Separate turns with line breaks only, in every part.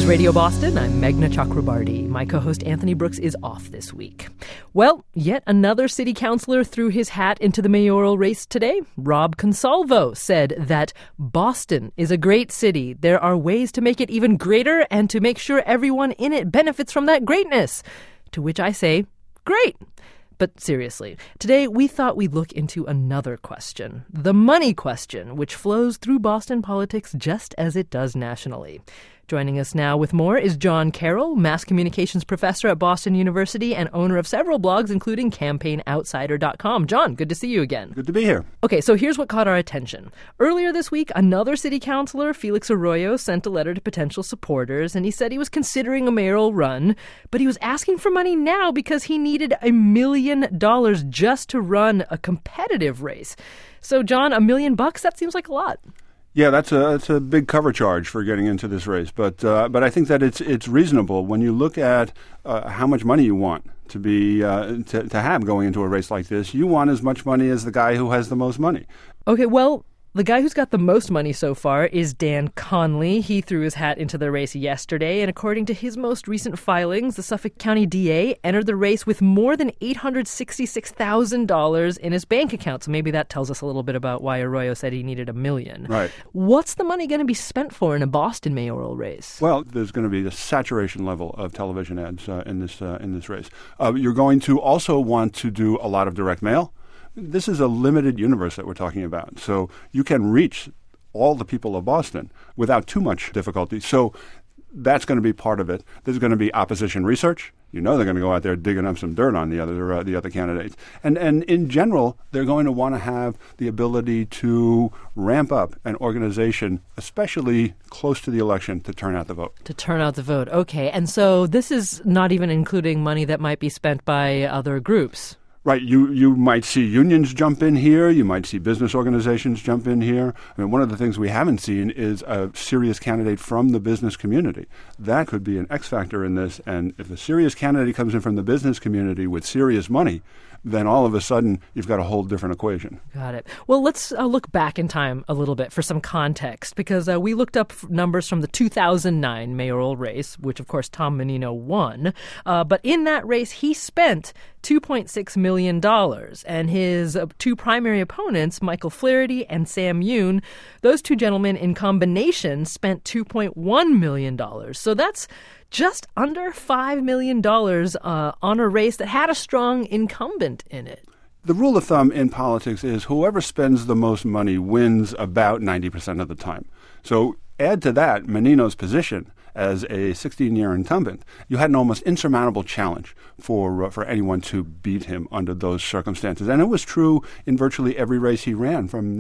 is Radio Boston. I'm Meghna Chakrabarty. My co-host Anthony Brooks is off this week. Well, yet another city councilor threw his hat into the mayoral race today. Rob Consalvo said that Boston is a great city. There are ways to make it even greater and to make sure everyone in it benefits from that greatness. To which I say, great. But seriously, today we thought we'd look into another question, the money question, which flows through Boston politics just as it does nationally. Joining us now with more is John Carroll, mass communications professor at Boston University and owner of several blogs, including CampaignOutsider.com. John, good to see you again.
Good to be here.
Okay, so here's what caught our attention. Earlier this week, another city councilor, Felix Arroyo, sent a letter to potential supporters, and he said he was considering a mayoral run, but he was asking for money now because he needed $1 million just to run a competitive race. So, John, $1 million, that seems like a lot.
Yeah, that's a big cover charge for getting into this race, but I think that it's reasonable when you look at how much money you want to be to have going into a race like this. You want as much money as the guy who has the most money.
Okay, well, the guy who's got the most money so far is Dan Conley. He threw his hat into the race yesterday, and according to his most recent filings, the Suffolk County DA entered the race with more than $866,000 in his bank account. So maybe that tells us a little bit about why Arroyo said he needed $1 million.
Right.
What's the money going to be spent for in a Boston mayoral race?
Well, there's going to be a saturation level of television ads in this race. You're going to also want to do a lot of direct mail. This is a limited universe that we're talking about. So you can reach all the people of Boston without too much difficulty. So that's going to be part of it. There's going to be opposition research. You know they're going to go out there digging up some dirt on the other candidates. And in general, they're going to want to have the ability to ramp up an organization, especially close to the election, to turn out the vote.
To turn out the vote. Okay. And so this is not even including money that might be spent by other groups.
Right. You might see unions jump in here. You might see business organizations jump in here. I mean, one of the things we haven't seen is a serious candidate from the business community. That could be an X factor in this. And if a serious candidate comes in from the business community with serious money, then all of a sudden you've got a whole different equation.
Got it. Well, let's look back in time a little bit for some context, because we looked up numbers from the 2009 mayoral race, which, of course, Tom Menino won. But in that race, he spent $2.6 million. And his two primary opponents, Michael Flaherty and Sam Yoon, those two gentlemen in combination spent $2.1 million. So that's just under $5 million on a race that had a strong incumbent in it.
The rule of thumb in politics is whoever spends the most money wins about 90% of the time. So add to that Menino's position as a 16-year incumbent. You had an almost insurmountable challenge for anyone to beat him under those circumstances. And it was true in virtually every race he ran from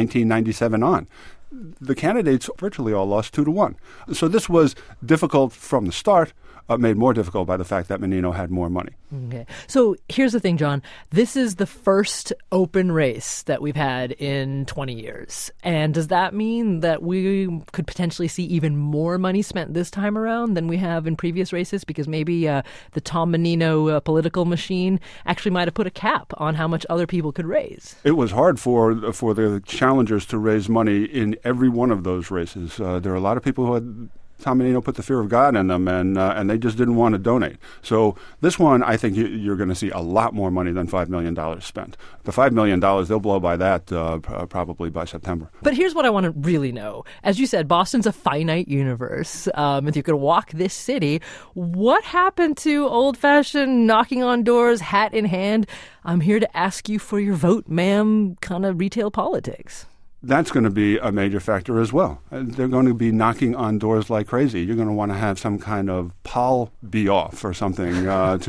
1997 on. The candidates virtually all lost 2-1. So this was difficult from the start, made more difficult by the fact that Menino had more money.
Okay. So here's the thing, John. This is the first open race that we've had in 20 years. And does that mean that we could potentially see even more money spent this time around than we have in previous races? Because maybe the Tom Menino political machine actually might have put a cap on how much other people could raise.
It was hard for the challengers to raise money in every one of those races. There are a lot of people who had Tom Menino put the fear of God in them, and they just didn't want to donate. So this one, I think you're going to see a lot more money than $5 million spent. The $5 million, they'll blow by that probably by September.
But here's what I want to really know. As you said, Boston's a finite universe. If you could walk this city, what happened to old-fashioned knocking on doors, hat in hand, I'm here to ask you for your vote, ma'am, kind of retail politics?
That's going to be a major factor as well. They're going to be knocking on doors like crazy. You're going to want to have some kind of Pall be off or something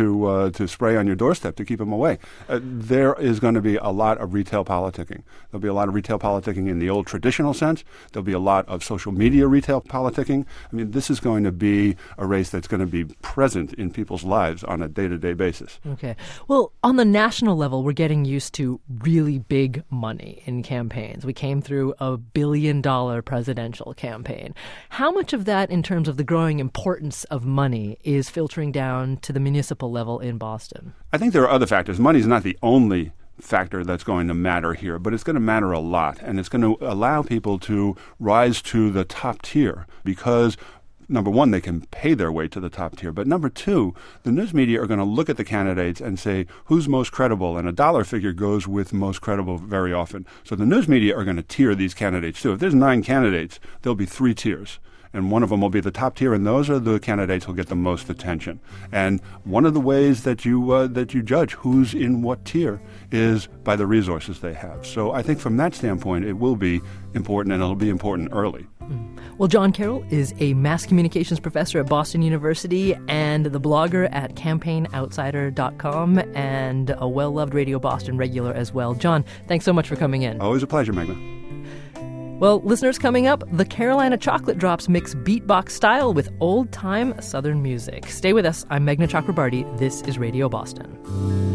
to spray on your doorstep to keep them away. There is going to be a lot of retail politicking. There'll be a lot of retail politicking in the old traditional sense. There'll be a lot of social media retail politicking. I mean, this is going to be a race that's going to be present in people's lives on a day-to-day basis.
Okay. Well, on the national level, we're getting used to really big money in campaigns. We came through a $1 billion presidential campaign. How much of that, in terms of the growing importance of money, is filtering down to the municipal level in Boston?
I think there are other factors. Money is not the only factor that's going to matter here, but it's going to matter a lot, and it's going to allow people to rise to the top tier because number one, they can pay their way to the top tier. But number two, the news media are going to look at the candidates and say, who's most credible? And a dollar figure goes with most credible very often. So the news media are going to tier these candidates too. If there's 9 candidates, there'll be 3 tiers. And one of them will be the top tier, and those are the candidates who'll get the most attention. And one of the ways that you judge who's in what tier is by the resources they have. So I think from that standpoint, it will be important, and it'll be important early.
Well, John Carroll is a mass communications professor at Boston University and the blogger at campaignoutsider.com and a well-loved Radio Boston regular as well. John, thanks so much for coming in.
Always a pleasure, Meghna.
Well, listeners, coming up, the Carolina Chocolate Drops mix beatbox style with old-time Southern music. Stay with us. I'm Meghna Chakrabarty. This is Radio Boston.